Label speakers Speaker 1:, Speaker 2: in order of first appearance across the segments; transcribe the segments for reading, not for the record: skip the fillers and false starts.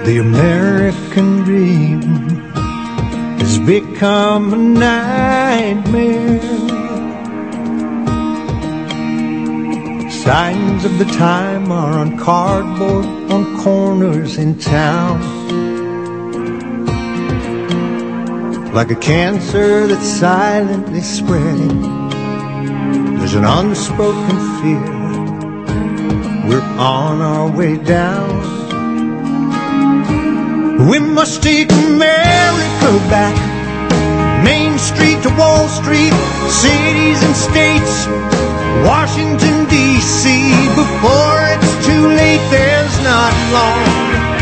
Speaker 1: The American dream has become a nightmare. Signs of the time are on cardboard on corners in town. Like a cancer that's silently spreading, there's an unspoken fear. We're on our way down. We must take America back. Main Street to Wall Street, cities and states, Washington, D.C. Before it's too late, there's not long.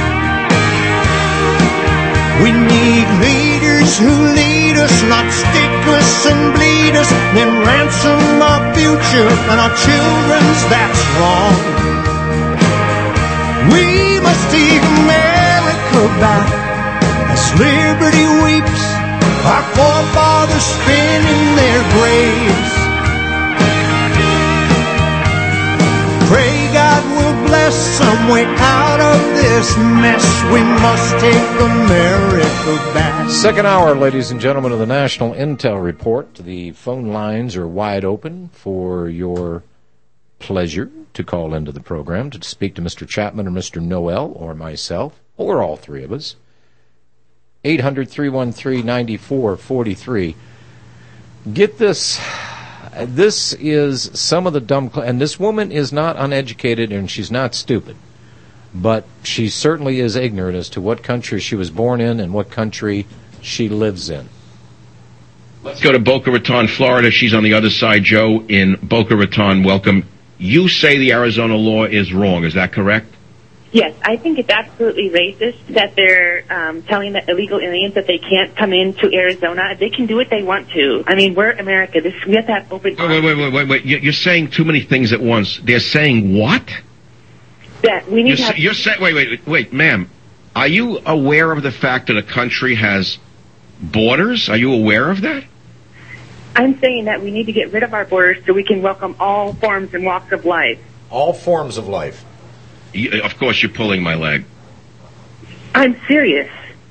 Speaker 1: We need leaders who lead us, not stick us and bleed us, then ransom our future and our children's, that's wrong. We must take America back as liberty weeps, our forefathers spin in their graves. Pray God will bless some way out of this mess. We must take America back.
Speaker 2: Second hour, ladies and gentlemen, of the National Intel Report. The phone lines are wide open for your pleasure to call into the program to speak to Mr. Chapman or Mr. Noel or myself or all three of us. 800-313-9443. Get this. This is some of the dumb... And this woman is not uneducated and she's not stupid. But she certainly is ignorant as to what country she was born in and what country she lives in.
Speaker 3: Let's go to Boca Raton, Florida. She's on the other side. Joe in Boca Raton, welcome. You say the Arizona law is wrong. Is that correct?
Speaker 4: Yes, I think it's absolutely racist that they're telling the illegal aliens that they can't come into Arizona. They can do what they want to. I mean, we're America. We have to have open...
Speaker 3: Wait. You're saying too many things at once. They're saying what?
Speaker 4: That we need to have...
Speaker 3: You're saying... Wait, ma'am. Are you aware of the fact that a country has borders? Are you aware of that?
Speaker 4: I'm saying that we need to get rid of our borders so we can welcome all forms and walks of life.
Speaker 2: All forms of life.
Speaker 3: Of course, you're pulling my leg.
Speaker 4: I'm serious.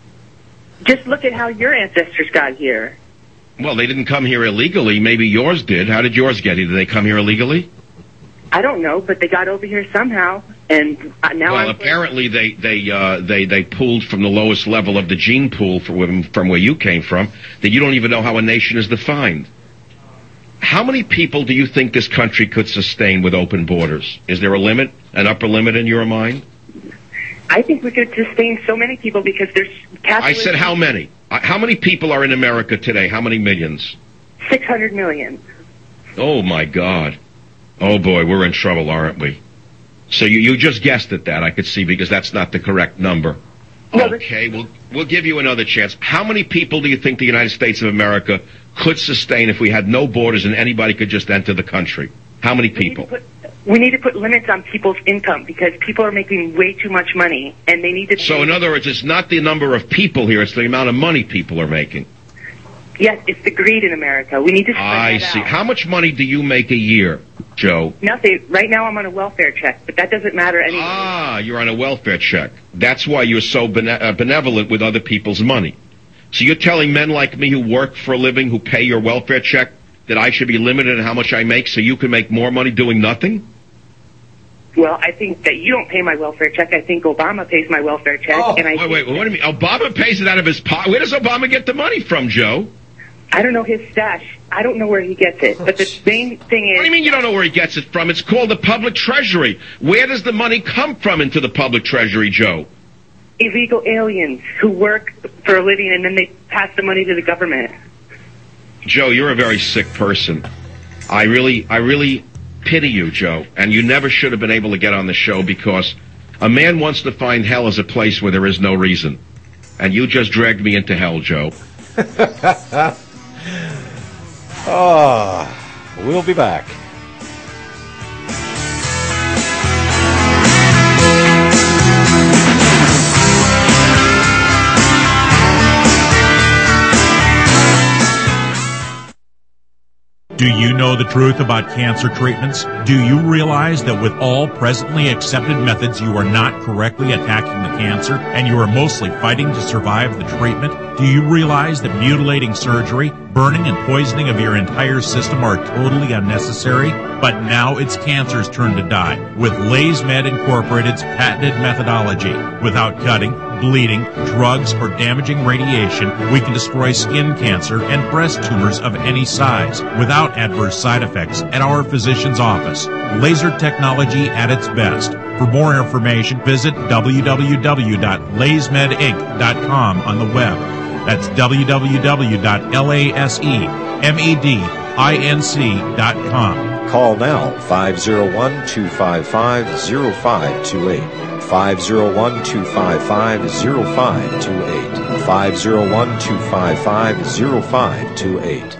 Speaker 4: Just look at how your ancestors got here.
Speaker 3: Well, they didn't come here illegally. Maybe yours did. How did yours get here? Did they come here illegally?
Speaker 4: I don't know, but they got over here somehow, and now.
Speaker 3: Well, apparently they pulled from the lowest level of the gene pool from where you came from. That you don't even know how a nation is defined. How many people do you think this country could sustain with open borders? Is there a limit, an upper limit in your mind?
Speaker 4: I think we could sustain so many people because there's capitalism.
Speaker 3: I said how many? How many people are in America today? How many millions?
Speaker 4: 600 million.
Speaker 3: Oh, my God. Oh, boy, we're in trouble, aren't we? So you just guessed at that, I could see, because that's not the correct number.
Speaker 4: No,
Speaker 3: okay, we'll give you another chance. How many people do you think the United States of America could sustain if we had no borders and anybody could just enter the country? How many people?
Speaker 4: We need to put limits on people's income because people are making way too much money, and they need to...
Speaker 3: So, in other words, it's not the number of people here, it's the amount of money people are making.
Speaker 4: Yes, it's the greed in America. We need to spread
Speaker 3: I
Speaker 4: that
Speaker 3: see.
Speaker 4: out.
Speaker 3: How much money do you make a year, Joe?
Speaker 4: Nothing. Right now I'm on a welfare check, but that doesn't matter anyway.
Speaker 3: Ah, you're on a welfare check. That's why you're so benevolent with other people's money. So you're telling men like me who work for a living, who pay your welfare check, that I should be limited in how much I make so you can make more money doing nothing?
Speaker 4: Well, I think that you don't pay my welfare check. I think Obama pays my welfare check.
Speaker 3: Wait, what do you mean? Obama pays it out of his pocket? Where does Obama get the money from, Joe?
Speaker 4: I don't know his stash. I don't know where he gets it. But the main thing is...
Speaker 3: What do you mean you don't know where he gets it from? It's called the public treasury. Where does the money come from into the public treasury, Joe?
Speaker 4: Illegal aliens who work for a living and then they pass the money to the government.
Speaker 3: Joe, you're a very sick person. I really pity you, Joe. And you never should have been able to get on the show because a man wants to find hell as a place where there is no reason. And you just dragged me into hell, Joe.
Speaker 2: We'll be back.
Speaker 5: Do you know the truth about cancer treatments? Do you realize that with all presently accepted methods, you are not correctly attacking the cancer and you are mostly fighting to survive the treatment? Do you realize that mutilating surgery, burning and poisoning of your entire system are totally unnecessary? But now it's cancer's turn to die with LaysMed Incorporated's patented methodology. Without cutting, bleeding, drugs, or damaging radiation, we can destroy skin cancer and breast tumors of any size without adverse side effects at our physician's office. Laser technology at its best. For more information, visit www.laysmedinc.com on the web. That's www.lasemedinc.com.
Speaker 2: Call now, 501-255-0528. 501-255-0528. 501-255-0528.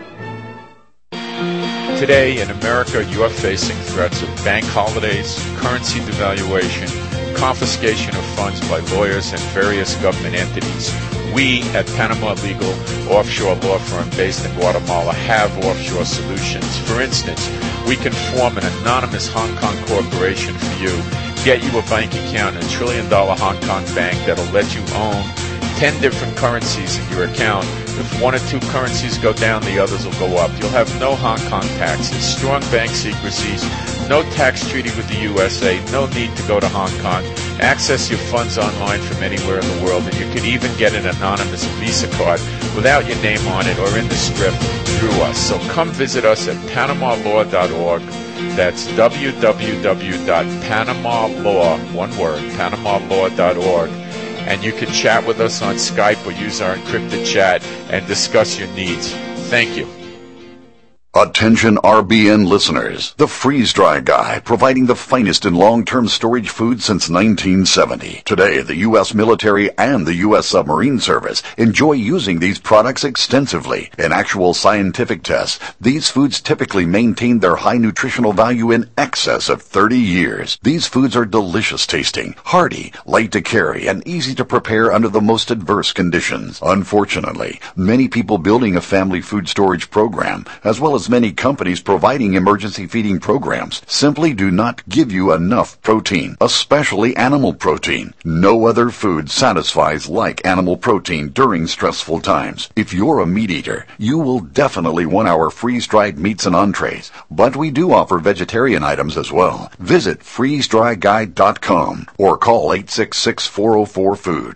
Speaker 6: Today in America, you are facing threats of bank holidays, currency devaluation, confiscation of funds by lawyers and various government entities. We at Panama Legal, offshore law firm based in Guatemala, have offshore solutions. For instance, we can form an anonymous Hong Kong corporation for you, get you a bank account in a $1 trillion Hong Kong bank that'll let you own 10 different currencies in your account. If one or two currencies go down, the others will go up. You'll have no Hong Kong taxes, strong bank secrecies, no tax treaty with the USA, no need to go to Hong Kong. Access your funds online from anywhere in the world, and you can even get an anonymous Visa card without your name on it or in the strip through us. So come visit us at PanamaLaw.org. That's www.panamalaw, one word, PanamaLaw.org. And you can chat with us on Skype or use our encrypted chat and discuss your needs. Thank you.
Speaker 7: Attention RBN listeners. The Freeze Dry Guy, providing the finest in long-term storage food since 1970. Today, the U.S. military and the U.S. submarine service enjoy using these products extensively. In actual scientific tests, these foods typically maintain their high nutritional value in excess of 30 years. These foods are delicious tasting, hearty, light to carry, and easy to prepare under the most adverse conditions. Unfortunately, many people building a family food storage program, as well as many companies providing emergency feeding programs, simply do not give you enough protein, especially animal protein. No other food satisfies like animal protein during stressful times. If you're a meat eater, you will definitely want our freeze-dried meats and entrees, but we do offer vegetarian items as well. Visit freezedryguide.com or call 866-404-FOOD,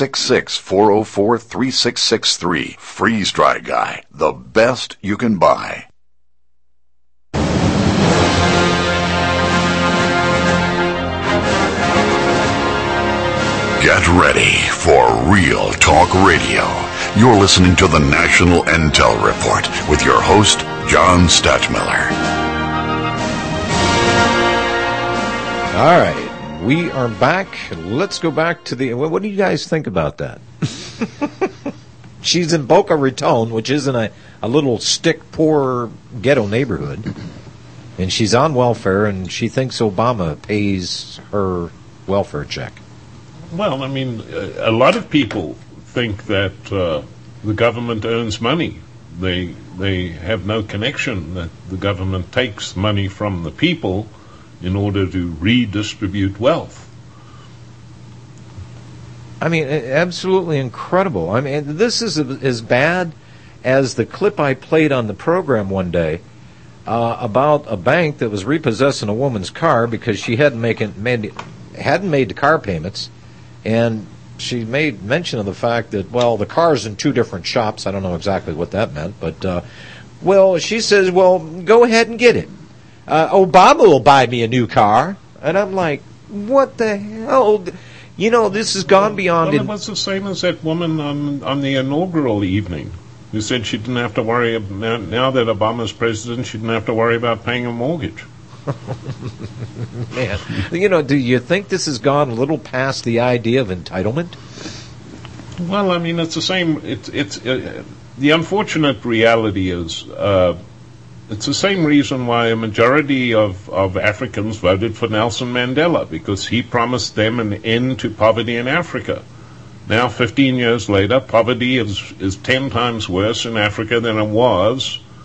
Speaker 7: 866-404-3663. Freeze Dry Guy, the best you can buy. Get ready for Real Talk Radio. You're listening to the National Intel Report with your host, John Stachmiller.
Speaker 2: All right, we are back. Let's go back to the... What do you guys think about that? She's in Boca Raton, which isn't a little stick-poor ghetto neighborhood, and she's on welfare, and she thinks Obama pays her welfare check.
Speaker 8: Well, I mean, a lot of people think that the government earns money. They have no connection that the government takes money from the people in order to redistribute wealth.
Speaker 2: I mean, absolutely incredible. I mean, this is as bad as the clip I played on the program one day about a bank that was repossessing a woman's car because she hadn't made the car payments. And she made mention of the fact that, well, the car's in two different shops. I don't know exactly what that meant. But, well, she says, well, go ahead and get it. Obama will buy me a new car. And I'm like, what the hell? You know, this has gone beyond...
Speaker 8: Well, it was the same as that woman on the inaugural evening who said she didn't have to worry, now that Obama's president, she didn't have to worry about paying a mortgage.
Speaker 2: Man, you know, do you think this has gone a little past the idea of entitlement?
Speaker 8: Well, I mean, it's the same. It's the unfortunate reality is it's the same reason why a majority of Africans voted for Nelson Mandela, because he promised them an end to poverty in Africa. Now, 15 years later, poverty is 10 times worse in Africa than it was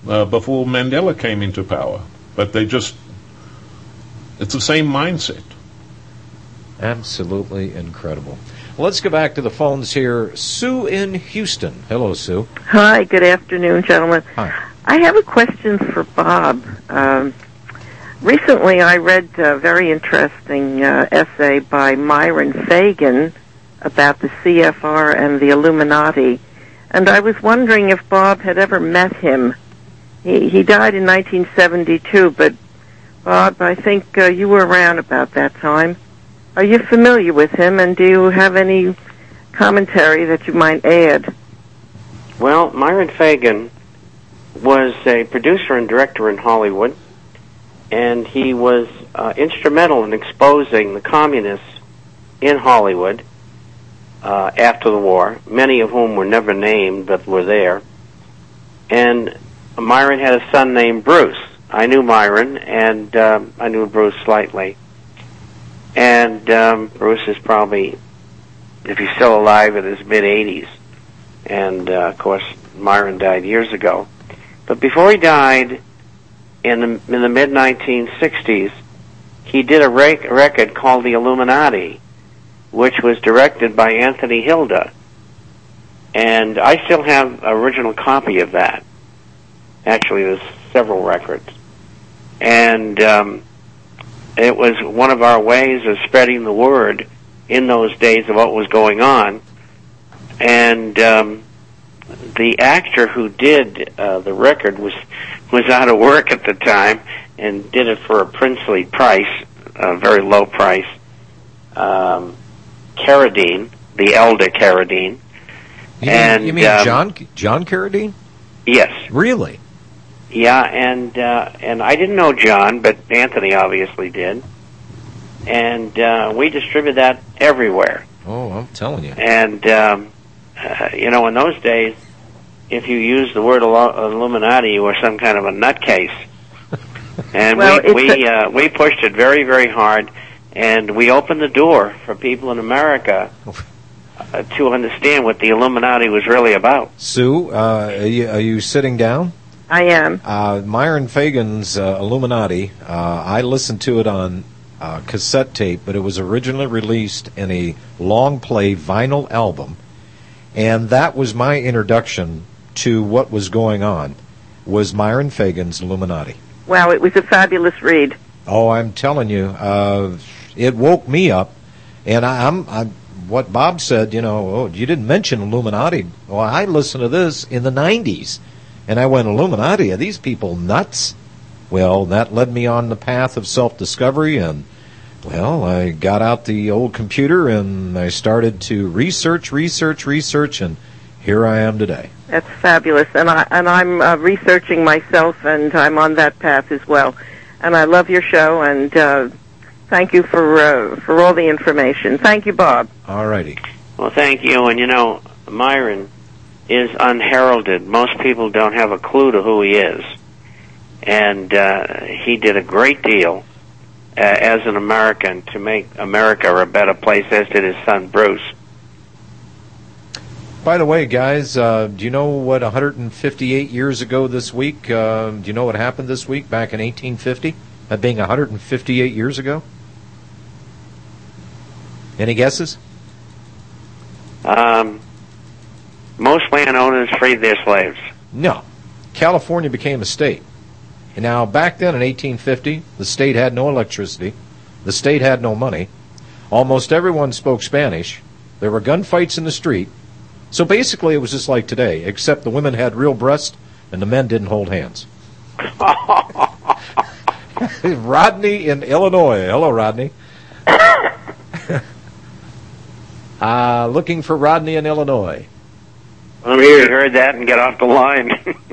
Speaker 8: before Mandela came into power. But it's the same mindset.
Speaker 2: Absolutely incredible. Let's go back to the phones here. Sue in Houston. Hello, Sue.
Speaker 9: Hi, good afternoon, gentlemen.
Speaker 2: Hi.
Speaker 9: I have a question for Bob. Recently I read a very interesting essay by Myron Fagan about the CFR and the Illuminati, and I was wondering if Bob had ever met him. He died in 1972, but Bob, I think you were around about that time. Are you familiar with him, and do you have any commentary that you might add?
Speaker 10: Well, Myron Fagan was a producer and director in Hollywood, and he was instrumental in exposing the communists in Hollywood after the war, many of whom were never named but were there. And Myron had a son named Bruce. I knew Myron, and I knew Bruce slightly. And Bruce is probably, if he's still alive, in his mid-80s. And, of course, Myron died years ago. But before he died, in the mid-1960s, he did a record called The Illuminati, which was directed by Anthony Hilda. And I still have an original copy of that. Actually, there's several records. And it was one of our ways of spreading the word in those days of what was going on. And the actor who did the record was out of work at the time and did it for a princely price, a very low price. Carradine, the elder Carradine.
Speaker 2: You mean John Carradine?
Speaker 10: Yes.
Speaker 2: Really?
Speaker 10: Yeah, and I didn't know John, but Anthony obviously did. And we distributed that everywhere.
Speaker 2: Oh, I'm telling you.
Speaker 10: And, in those days, if you used the word Illuminati, you were some kind of a nutcase. And we pushed it very, very hard, and we opened the door for people in America to understand what the Illuminati was really about.
Speaker 2: Sue, are you sitting down?
Speaker 9: I am.
Speaker 2: Myron Fagan's Illuminati, I listened to it on cassette tape, but it was originally released in a long play vinyl album, and that was my introduction to what was going on, was Myron Fagan's Illuminati.
Speaker 9: Wow, it was a fabulous read.
Speaker 2: Oh, I'm telling you, it woke me up, and I'm what Bob said, you didn't mention Illuminati. Well, I listened to this in the 90s, and I went, Illuminati, are these people nuts? Well, that led me on the path of self-discovery, and, I got out the old computer, and I started to research, and here I am today.
Speaker 9: That's fabulous, and I'm researching myself, and I'm on that path as well. And I love your show, and thank you for all the information. Thank you, Bob.
Speaker 2: All righty.
Speaker 10: Well, thank you. And Myron is unheralded. Most people don't have a clue to who he is, and he did a great deal as an American to make America a better place, as did his son Bruce.
Speaker 2: By the way, guys, do you know what 158 years ago this week, do you know what happened this week back in 1850? That being 158 years ago? Any guesses?
Speaker 10: Most landowners freed their slaves.
Speaker 2: No. California became a state. And now, back then in 1850, the state had no electricity. The state had no money. Almost everyone spoke Spanish. There were gunfights in the street. So basically, it was just like today, except the women had real breasts and the men didn't hold hands. Rodney in Illinois. Hello, Rodney. Looking for Rodney in Illinois.
Speaker 10: I'm here. You heard that and get off the line.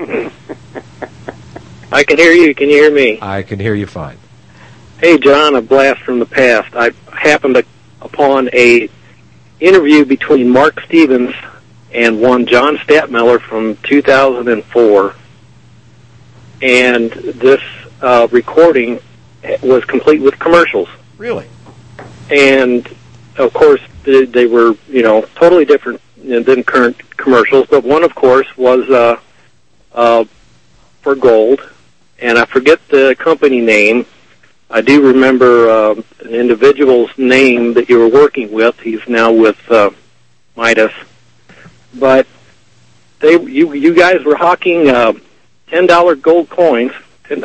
Speaker 11: I can hear you. Can you hear me?
Speaker 2: I can hear you fine.
Speaker 11: Hey, John, a blast from the past. I happened upon a interview between Mark Stevens and one John Stadtmiller from 2004. And this recording was complete with commercials.
Speaker 2: Really?
Speaker 11: And, of course, they were, totally different than current commercials. But one, of course, was for gold, and I forget the company name. I do remember an individual's name that you were working with. He's now with Midas. But you guys were hawking $10 gold coins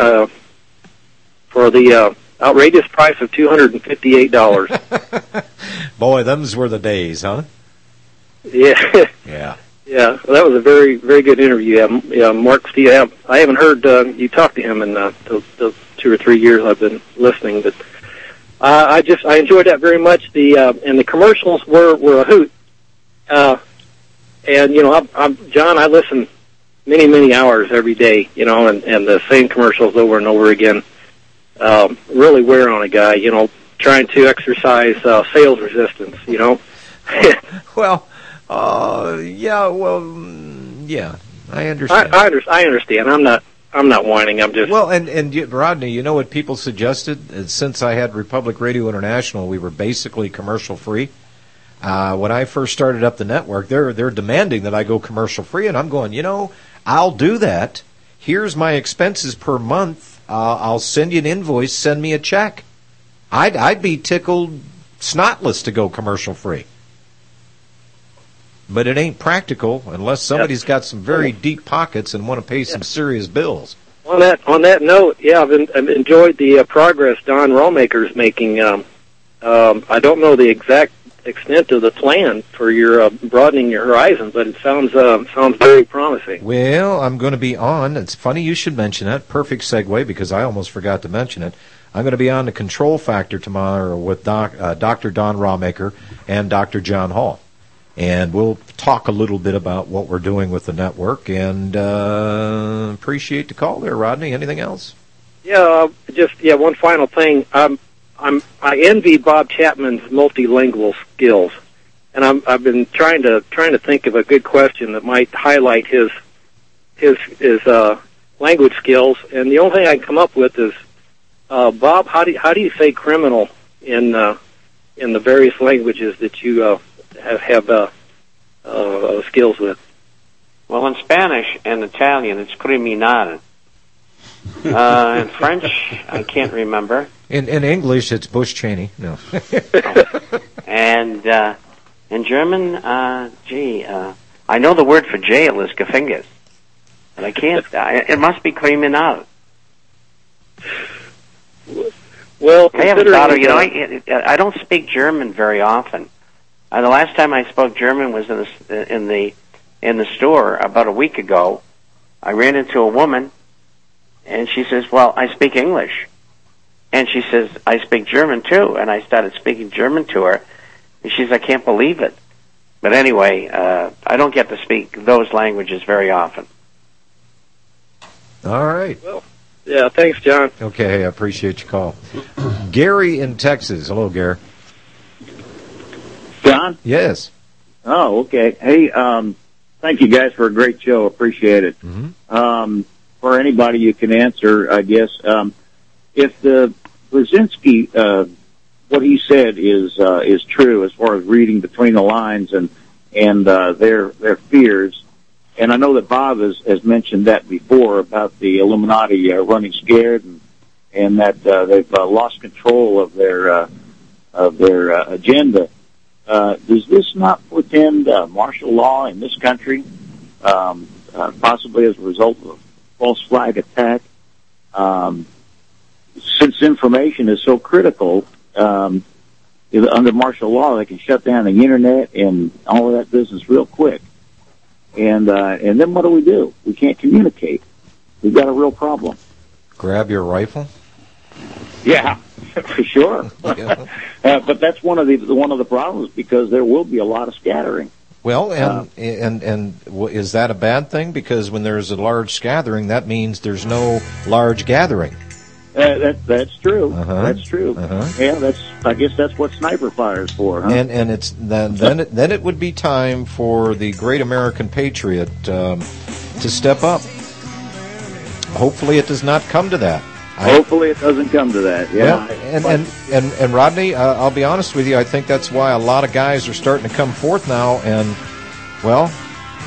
Speaker 11: for the outrageous price of $258.
Speaker 2: Boy, them's were the days, huh?
Speaker 11: Yeah.
Speaker 2: Yeah.
Speaker 11: Yeah, well, that was a very, very good interview. Yeah, Mark Steve. I haven't heard you talk to him in the 2 or 3 years I've been listening, but I enjoyed that very much. And the commercials were a hoot. And I'm John. I listen many hours every day. And the same commercials over and over again. Really wear on a guy. Trying to exercise sales resistance.
Speaker 2: Well. Yeah, I understand.
Speaker 11: I understand. I'm not whining. I'm just
Speaker 2: and Rodney, you know what people suggested? Since I had Republic Radio International, we were basically commercial free. When I first started up the network, they're demanding that I go commercial free, and I'm going, I'll do that. Here's my expenses per month. I'll send you an invoice. Send me a check. I'd be tickled snotless to go commercial free. But it ain't practical unless somebody's got some very deep pockets and want to pay some serious bills.
Speaker 11: On that note, I've enjoyed the progress Don Rawmaker's making. I don't know the exact extent of the plan for your broadening your horizon, but it sounds very promising.
Speaker 2: Well, I'm going to be on. It's funny you should mention that. Perfect segue because I almost forgot to mention it. I'm going to be on the Control Factor tomorrow with Dr. Don Rawmaker and Dr. John Hall. And we'll talk a little bit about what we're doing with the network, and appreciate the call there, Rodney. Anything else?
Speaker 11: Yeah, one final thing. I envy Bob Chapman's multilingual skills, and I've been trying to think of a good question that might highlight his language skills. And the only thing I can come up with is, Bob, how do you say criminal in the various languages that you have skills with?
Speaker 10: Well, in Spanish and Italian, it's criminal. In French, I can't remember.
Speaker 2: In English, it's Bush Cheney. No.
Speaker 10: And in German, I know the word for jail is Gefängnis, but I can't. It must be criminal.
Speaker 11: Well,
Speaker 10: I haven't thought of. I don't speak German very often. The last time I spoke German was in the store about a week ago. I ran into a woman, and she says, "Well, I speak English," and she says, "I speak German too." And I started speaking German to her, and she says, "I can't believe it." But anyway, I don't get to speak those languages very often.
Speaker 2: All right.
Speaker 11: Well, yeah. Thanks, John.
Speaker 2: Okay, I appreciate your call. Gary in Texas. Hello, Gary.
Speaker 12: John?
Speaker 2: Yes.
Speaker 12: Oh, okay. Hey, thank you guys for a great show. Appreciate it.
Speaker 2: Mm-hmm.
Speaker 12: For anybody you can answer, I guess, if the Brzezinski, what he said is true as far as reading between the lines and their fears, and I know that Bob has mentioned that before about the Illuminati running scared and that they've lost control of their agenda. Does this not portend martial law in this country, possibly as a result of a false flag attack? Since information is so critical, under martial law, they can shut down the internet and all of that business real quick. And then what do? We can't communicate. We've got a real problem.
Speaker 2: Grab your rifle?
Speaker 12: Yeah, for sure. But that's one of the problems, because there will be a lot of scattering.
Speaker 2: Well, and is that a bad thing? Because when there's a large scattering, that means there's no large gathering.
Speaker 12: That's true.
Speaker 2: Uh-huh.
Speaker 12: That's true.
Speaker 2: Uh-huh.
Speaker 12: Yeah, I guess that's what sniper fire is for, huh?
Speaker 2: And it's then it would be time for the great American patriot to step up. Hopefully, it does not come to that.
Speaker 12: Hopefully it doesn't come to that, yeah.
Speaker 2: Well, and Rodney, I'll be honest with you, I think that's why a lot of guys are starting to come forth now, and, well,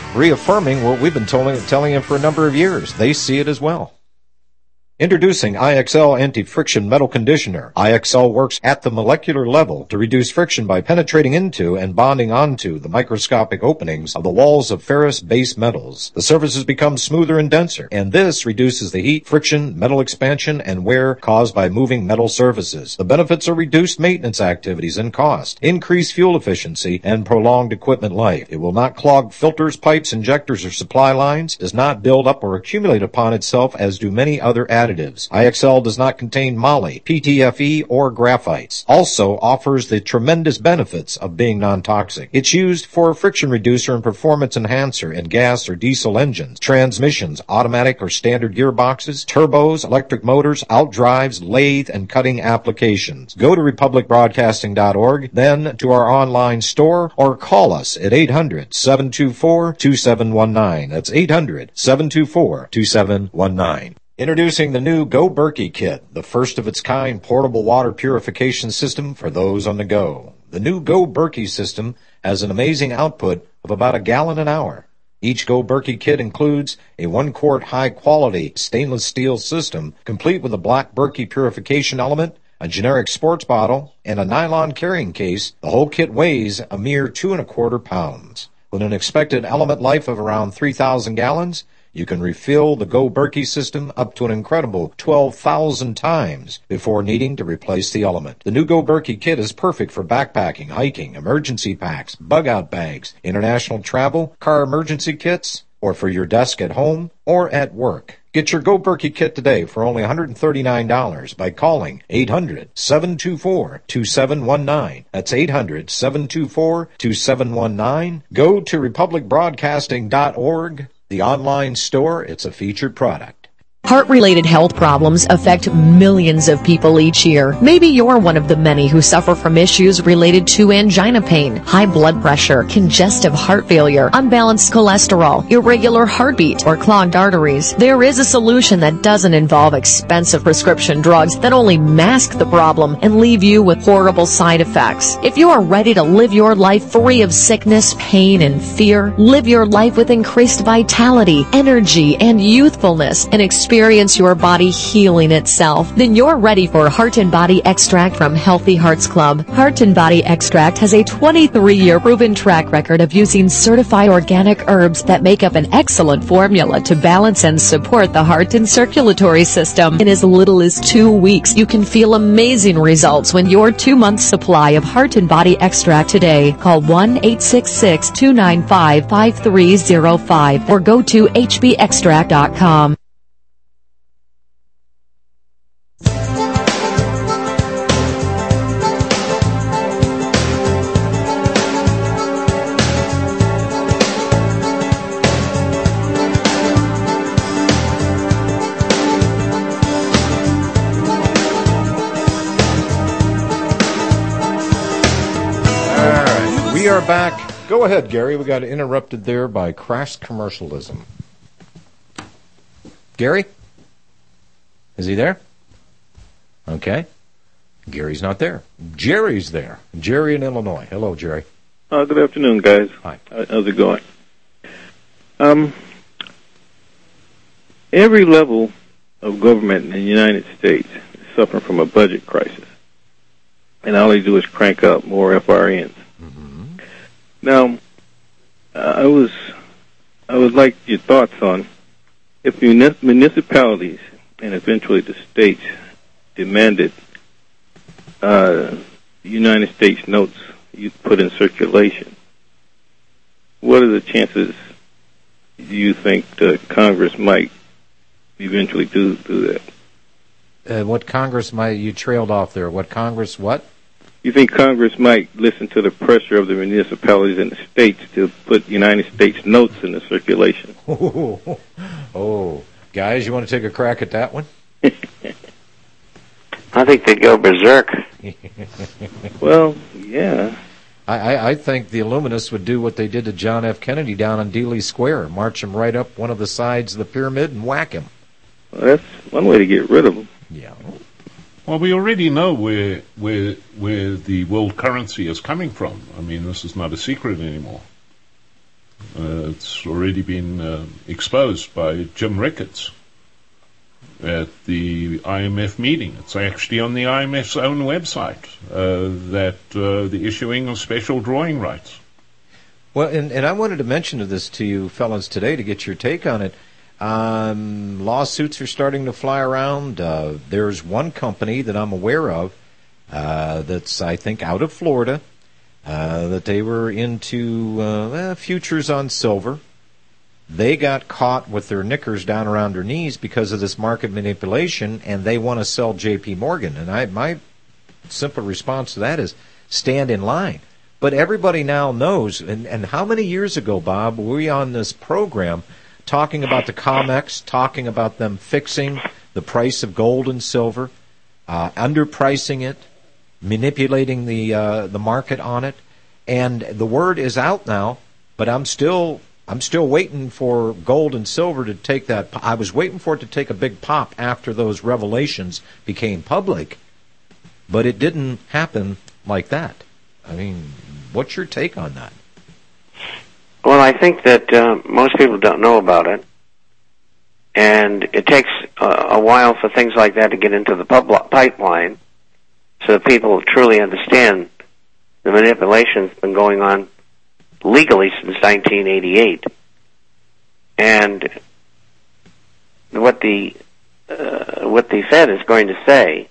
Speaker 2: reaffirming what we've been telling you for a number of years. They see it as well. Introducing IXL Anti-Friction Metal Conditioner. IXL works at the molecular level to reduce friction by penetrating into and bonding onto the microscopic openings of the walls of ferrous base metals. The surfaces become smoother and denser, and this reduces the heat, friction, metal expansion, and wear caused by moving metal surfaces. The benefits are reduced maintenance activities and cost, increased fuel efficiency, and prolonged equipment life. It will not clog filters, pipes, injectors, or supply lines, does not build up or accumulate upon itself as do many other additives. IXL does not contain moly, PTFE, or graphites. Also offers the tremendous benefits of being non-toxic. It's used for a friction reducer and performance enhancer in gas or diesel engines, transmissions, automatic or standard gearboxes, turbos, electric motors, outdrives, lathe, and cutting applications. Go to republicbroadcasting.org, then to our online store, or call us at 800-724-2719. That's 800-724-2719. Introducing the new Go Berkey Kit, the first of its kind portable water purification system for those on the go. The new Go Berkey system has an amazing output of about 1 gallon an hour. Each Go Berkey kit includes a 1-quart high-quality stainless steel system, complete with a black Berkey purification element, a generic sports bottle, and a nylon carrying case. The whole kit weighs a mere 2¼ pounds. With an expected element life of around 3,000 gallons, you can refill the Go Berkey system up to an incredible 12,000 times before needing to replace the element. The new Go Berkey kit is perfect for backpacking, hiking, emergency packs, bug-out bags, international travel, car emergency kits, or for your desk at home or at work. Get your Go Berkey kit today for only $139 by calling 800-724-2719. That's 800-724-2719. Go to republicbroadcasting.org. The online store, it's a featured product.
Speaker 13: Heart-related health problems affect millions of people each year. Maybe you're one of the many who suffer from issues related to angina pain, high blood pressure, congestive heart failure, unbalanced cholesterol, irregular heartbeat, or clogged arteries. There is a solution that doesn't involve expensive prescription drugs that only mask the problem and leave you with horrible side effects. If you are ready to live your life free of sickness, pain, and fear, live your life with increased vitality, energy, and youthfulness, and experience your body healing itself, then you're ready for Heart and Body Extract from Healthy Hearts Club. Heart and Body Extract has a 23-year proven track record of using certified organic herbs that make up an excellent formula to balance and support the heart and circulatory system. In as little as 2 weeks, you can feel amazing results when your 2-month supply of Heart and Body Extract today. Call 1-866-295-5305 or go to hbextract.com.
Speaker 2: We are back. Go ahead, Gary. We got interrupted there by crass commercialism. Gary? Is he there? Okay. Gary's not there. Jerry's there. Jerry in Illinois. Hello, Jerry.
Speaker 14: Good afternoon, guys.
Speaker 2: Hi.
Speaker 14: How's it going? Every level of government in the United States is suffering from a budget crisis. And all they do is crank up more FRNs. Now, I would like your thoughts on if municipalities and eventually the states demanded United States notes you put in circulation. What are the chances you think the Congress might eventually do that?
Speaker 2: What Congress might, you trailed off there. What Congress, what?
Speaker 14: You think Congress might listen to the pressure of the municipalities and the states to put United States notes in the circulation?
Speaker 2: Oh, guys, you want to take a crack at that one?
Speaker 10: I think they'd go berserk.
Speaker 14: Well, yeah.
Speaker 2: I think the Illuminists would do what they did to John F. Kennedy down on Dealey Square, march him right up one of the sides of the pyramid and whack him.
Speaker 14: Well, that's one way to get rid of them.
Speaker 2: Yeah.
Speaker 8: Well, we already know where the world currency is coming from. I mean, this is not a secret anymore. It's already been exposed by Jim Ricketts at the IMF meeting. It's actually on the IMF's own website, that the issuing of special drawing rights.
Speaker 2: Well, and I wanted to mention this to you fellas today to get your take on it. Lawsuits are starting to fly around. There's one company that I'm aware of that's, I think, out of Florida, that they were into futures on silver. They got caught with their knickers down around their knees because of this market manipulation, and they want to sell J.P. Morgan. And my simple response to that is stand in line. But everybody now knows, and how many years ago, Bob, were we on this program talking about the COMEX, talking about them fixing the price of gold and silver, underpricing it, manipulating the market on it, and the word is out now. But I'm still waiting for gold and silver to take that. I was waiting for it to take a big pop after those revelations became public, but it didn't happen like that. I mean, what's your take on that?
Speaker 10: Well, I think that most people don't know about it, and it takes a while for things like that to get into the pipeline so that people truly understand the manipulation's been going on legally since 1988. And what the Fed is going to say,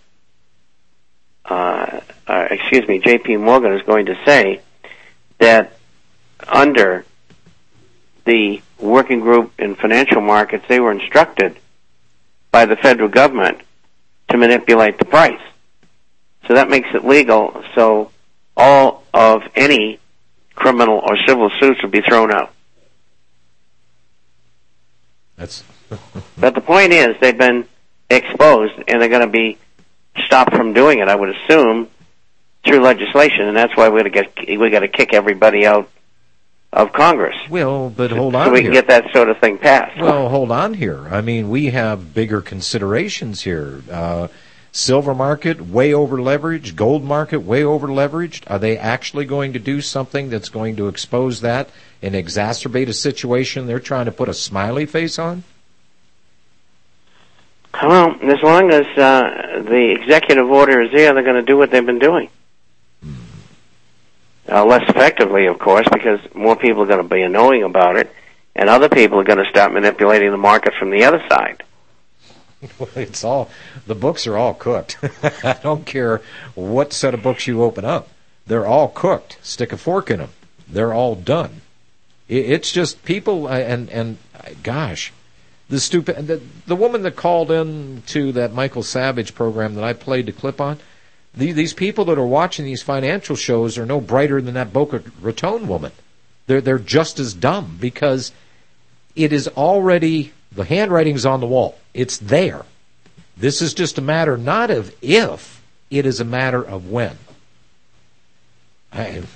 Speaker 10: J.P. Morgan is going to say that under the working group in financial markets, they were instructed by the federal government to manipulate the price. So that makes it legal, so all of any criminal or civil suits will be thrown out. But the point is, they've been exposed, and they're going to be stopped from doing it, I would assume, through legislation, and that's why we got to kick everybody out of Congress.
Speaker 2: Well, but hold on
Speaker 10: so we can get that sort of thing passed.
Speaker 2: Well, hold on here. I mean, we have bigger considerations here. Silver market, way over leveraged. Gold market, way over leveraged. Are they actually going to do something that's going to expose that and exacerbate a situation they're trying to put a smiley face on?
Speaker 10: Well, as long as the executive order is there, they're going to do what they've been doing. Less effectively, of course, because more people are going to be knowing about it, and other people are going to start manipulating the market from the other side.
Speaker 2: Well, the books are all cooked. I don't care what set of books you open up. They're all cooked. Stick a fork in them. They're all done. It's just people, and gosh, the woman that called in to that Michael Savage program that I played the clip on, these people that are watching these financial shows are no brighter than that Boca Raton woman. They're just as dumb because it is already, the handwriting's on the wall. It's there. This is just a matter not of if, it is a matter of when. Man.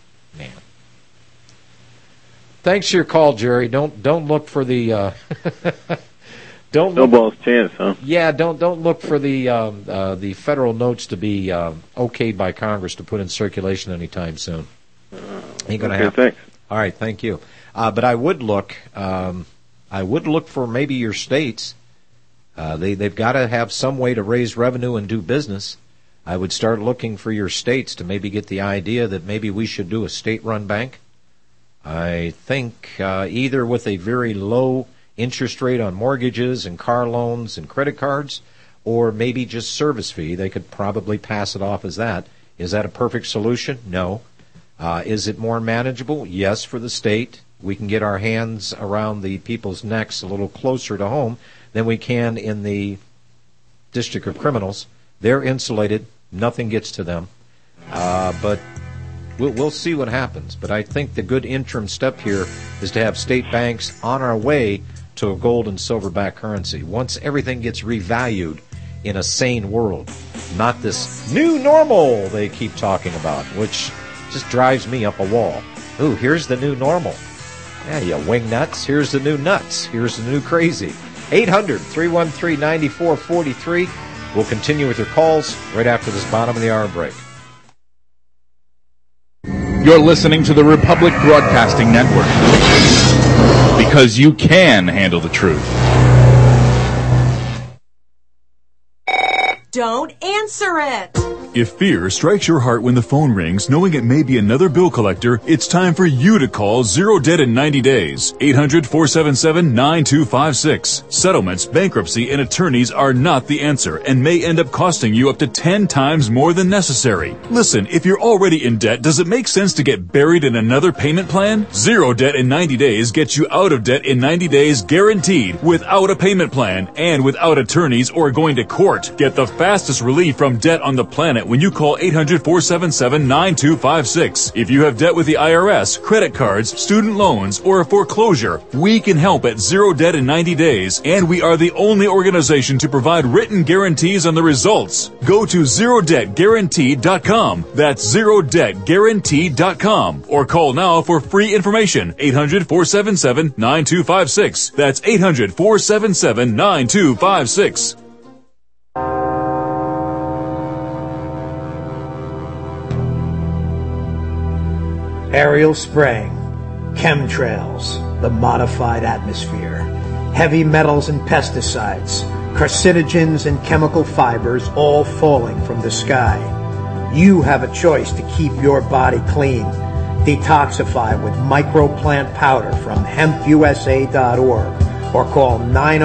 Speaker 2: Thanks for your call, Jerry. Don't look for the
Speaker 14: Snowball's chance, huh?
Speaker 2: Yeah, don't look for the federal notes to be okayed by Congress to put in circulation anytime soon. Ain't gonna happen.
Speaker 14: Thanks.
Speaker 2: All right, thank you. But I would look for maybe your states. They've got to have some way to raise revenue and do business. I would start looking for your states to maybe get the idea that maybe we should do a state-run bank. I think either with a very low interest rate on mortgages and car loans and credit cards, or maybe just service fee. They could probably pass it off as that. Is that a perfect solution? No. Is it more manageable? Yes, for the state. We can get our hands around the people's necks a little closer to home than we can in the District of Criminals. They're insulated. Nothing gets to them. But we'll see what happens. But I think the good interim step here is to have state banks on our way to a gold and silver-backed currency. Once everything gets revalued in a sane world, not this new normal they keep talking about, which just drives me up a wall. Ooh, here's the new normal. Yeah, you wing nuts. Here's the new nuts. Here's the new crazy. 800-313-9443. We'll continue with your calls right after this bottom of the hour break.
Speaker 15: You're listening to the Republic Broadcasting Network. Because you can handle the truth.
Speaker 16: Don't answer it!
Speaker 17: If fear strikes your heart when the phone rings, knowing it may be another bill collector, it's time for you to call Zero Debt in 90 days. 800-477-9256. Settlements, bankruptcy, and attorneys are not the answer and may end up costing you up to 10 times more than necessary. Listen, if you're already in debt, does it make sense to get buried in another payment plan? Zero Debt in 90 days gets you out of debt in 90 days guaranteed, without a payment plan and without attorneys or going to court. Get the fastest relief from debt on the planet when you call 800-477-9256. If you have debt with the IRS, credit cards, student loans, or a foreclosure, we can help at Zero Debt in 90 days, and we are the only organization to provide written guarantees on the results. Go to ZeroDebtGuaranteed.com. That's ZeroDebtGuaranteed.com. Or call now for free information. 800-477-9256. That's 800-477-9256.
Speaker 18: Aerial spraying, chemtrails, the modified atmosphere, heavy metals and pesticides, carcinogens and chemical fibers all falling from the sky. You have a choice to keep your body clean. Detoxify with microplant powder from hempusa.org or call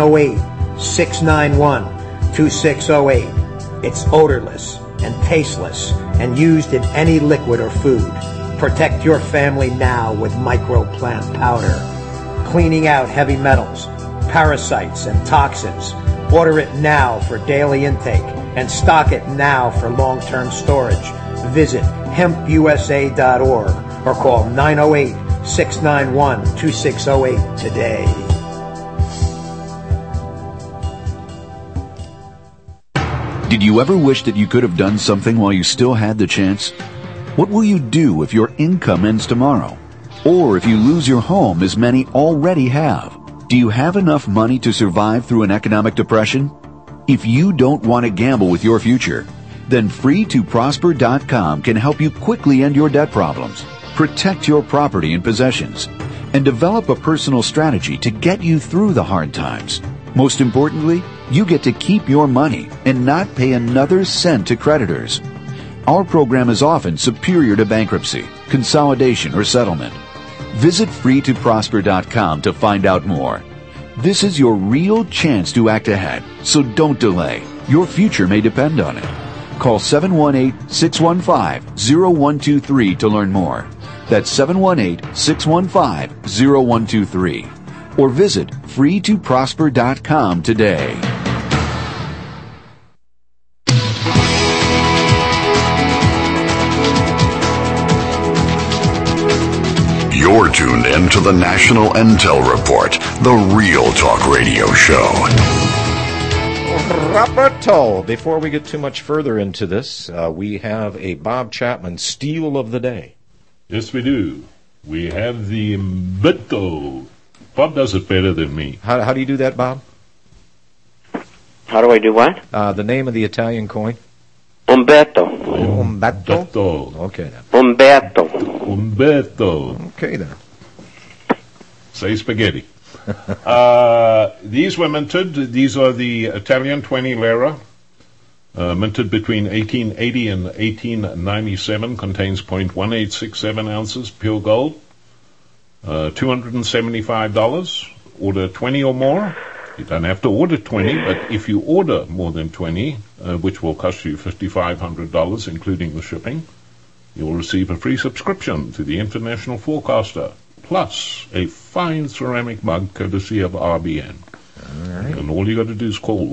Speaker 18: 908-691-2608. It's odorless and tasteless and used in any liquid or food. Protect your family now with microplant powder. Cleaning out heavy metals, parasites, and toxins. Order it now for daily intake and stock it now for long-term storage. Visit hempusa.org or call 908-691-2608 today.
Speaker 7: Did you ever wish that you could have done something while you still had the chance? What will you do if your income ends tomorrow? Or if you lose your home, as many already have? Do you have enough money to survive through an economic depression? If you don't want to gamble with your future, then FreeToProsper.com can help you quickly end your debt problems, protect your property and possessions, and develop a personal strategy to get you through the hard times. Most importantly, you get to keep your money and not pay another cent to creditors. Our program is often superior to bankruptcy, consolidation, or settlement. Visit FreeToProsper.com to find out more. This is your real chance to act ahead, so don't delay. Your future may depend on it. Call 718-615-0123 to learn more. That's 718-615-0123. Or visit FreeToProsper.com today. You're tuned in to the National Intel Report, the Real Talk Radio Show.
Speaker 2: Roberto, before we get too much further into this, we have a Bob Chapman Steal of the Day.
Speaker 8: Yes, we do. We have the Umberto. Bob does it better than me.
Speaker 2: How do you do that, Bob?
Speaker 10: How do I do what?
Speaker 2: The name of the Italian coin?
Speaker 10: Umberto.
Speaker 2: Umberto? Okay, then.
Speaker 10: Umberto.
Speaker 8: Umberto.
Speaker 2: Okay, then.
Speaker 8: Say spaghetti. These were minted. These are the Italian 20 lira. Minted between 1880 and 1897. Contains 0.1867 ounces pure gold. $275. Order 20 or more. You don't have to order 20, but if you order more than 20, which will cost you $5,500, including the shipping, you'll receive a free subscription to the International Forecaster, plus a fine ceramic mug courtesy of RBN.
Speaker 2: All right.
Speaker 8: And all you got to do is call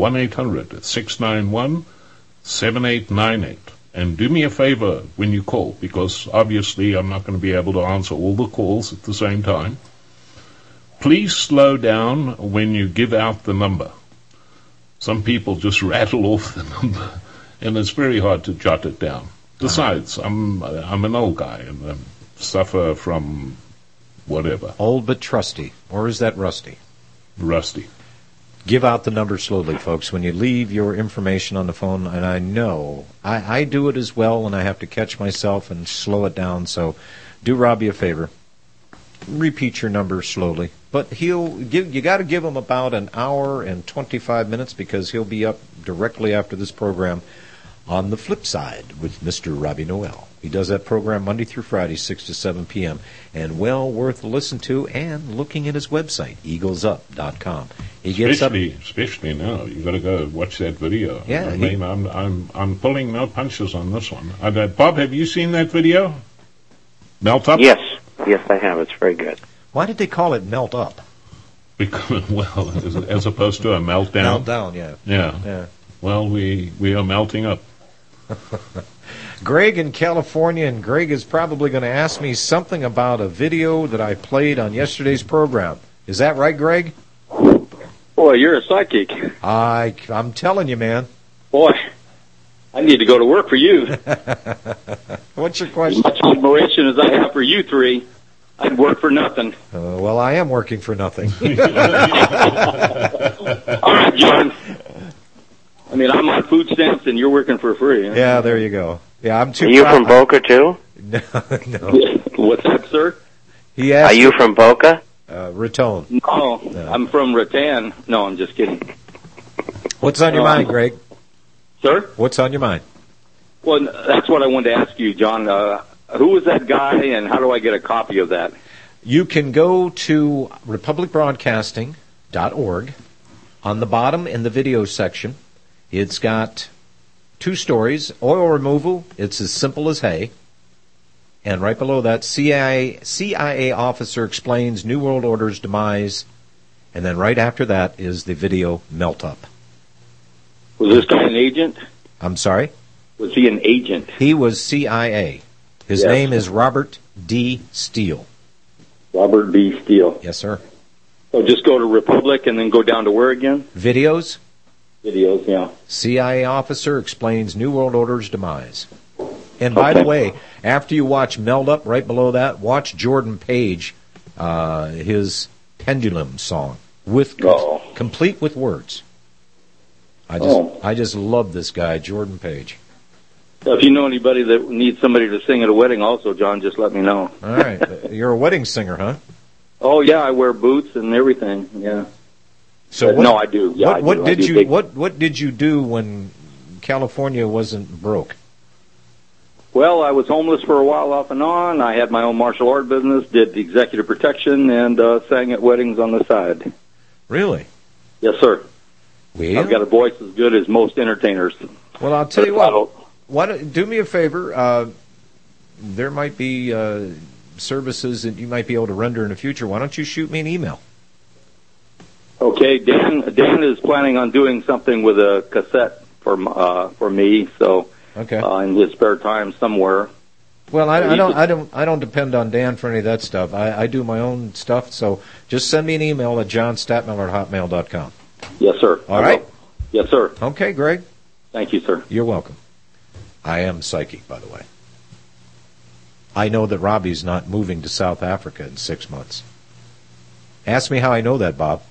Speaker 8: 1-800-691-7898. And do me a favor when you call, because obviously I'm not going to be able to answer all the calls at the same time. Please slow down when you give out the number. Some people just rattle off the number, and it's very hard to jot it down. Besides, I'm an old guy and I suffer from whatever.
Speaker 2: Old but trusty. Or is that rusty?
Speaker 8: Rusty.
Speaker 2: Give out the number slowly, folks, when you leave your information on the phone. And I know I do it as well, and I have to catch myself and slow it down. So do Robbie a favor. Repeat your number slowly. But you got to give him about an hour and 25 minutes because he'll be up directly after this program on The Flip Side with Mr. Robbie Noel. He does that program Monday through Friday, 6 to 7 p.m. And well worth a listen to and looking at his website, eaglesup.com. He gets
Speaker 8: especially now. You've got to go watch that video.
Speaker 2: Yeah,
Speaker 8: I'm pulling no punches on this one. Bob, have you seen that video? Melt Up?
Speaker 10: Yes, I have. It's very good.
Speaker 2: Why did they call it Melt Up?
Speaker 8: Because, well, as opposed to a meltdown.
Speaker 2: Meltdown, yeah.
Speaker 8: Yeah. Well, we are melting up.
Speaker 2: Greg in California, and Greg is probably going to ask me something about a video that I played on yesterday's program. Is that right, Greg?
Speaker 19: Boy, you're a psychic.
Speaker 2: I'm telling you, man.
Speaker 19: Boy, I need to go to work for you.
Speaker 2: What's your question?
Speaker 19: As much admiration as I have for you three, I'd work for nothing.
Speaker 2: Well, I am working for nothing.
Speaker 19: All right, John. I mean, I'm on food stamps and you're working for free. Huh?
Speaker 2: Yeah, there you go. Yeah, I'm too.
Speaker 10: Are you from Boca too?
Speaker 2: No.
Speaker 19: What's that, sir?
Speaker 2: He asked.
Speaker 10: Are you from Boca?
Speaker 2: Raton.
Speaker 19: No, I'm from Rattan. No, I'm just kidding.
Speaker 2: What's on your mind, Greg?
Speaker 19: Sir?
Speaker 2: What's on your mind?
Speaker 19: Well, that's what I wanted to ask you, John. Who was that guy, and how do I get a copy of that?
Speaker 2: You can go to republicbroadcasting.org. On the bottom in the video section, it's got 2 stories. Oil removal, it's as simple as hay. And right below that, CIA officer explains New World Order's demise. And then right after that is the video Melt Up.
Speaker 19: Was this guy an agent?
Speaker 2: I'm sorry?
Speaker 19: Was he an agent?
Speaker 2: He was CIA. His name is Robert D. Steele.
Speaker 19: Robert D. Steele.
Speaker 2: Yes, sir.
Speaker 19: So just go to Republic and then go down to where again?
Speaker 2: Videos.
Speaker 19: Videos, yeah.
Speaker 2: CIA officer explains New World Order's demise. And by the way, after you watch Meld Up, right below that, watch Jordan Page, his Pendulum song, with complete with words. I just love this guy, Jordan Page.
Speaker 19: If you know anybody that needs somebody to sing at a wedding also, John, just let me know.
Speaker 2: All right. You're a wedding singer, huh?
Speaker 19: Oh, yeah, I wear boots and everything, yeah.
Speaker 2: So
Speaker 19: no, I do. Yeah,
Speaker 2: what did you do when California wasn't broke?
Speaker 19: Well, I was homeless for a while off and on. I had my own martial art business, did executive protection, and sang at weddings on the side.
Speaker 2: Really?
Speaker 19: Yes, sir.
Speaker 2: Well,
Speaker 19: I've got a voice as good as most entertainers.
Speaker 2: Well, I'll tell you what. Do me a favor. There might be services that you might be able to render in the future. Why don't you shoot me an email?
Speaker 19: Okay, Dan is planning on doing something with a cassette for me. So in his spare time somewhere.
Speaker 2: Well, I don't depend on Dan for any of that stuff. I do my own stuff. So just send me an email at johnstatmiller@hotmail.com.
Speaker 19: Yes, sir.
Speaker 2: All right.
Speaker 19: Yes, sir.
Speaker 2: Okay, Greg.
Speaker 19: Thank you, sir.
Speaker 2: You're welcome. I am psychic, by the way. I know that Robbie's not moving to South Africa in 6 months. Ask me how I know that, Bob.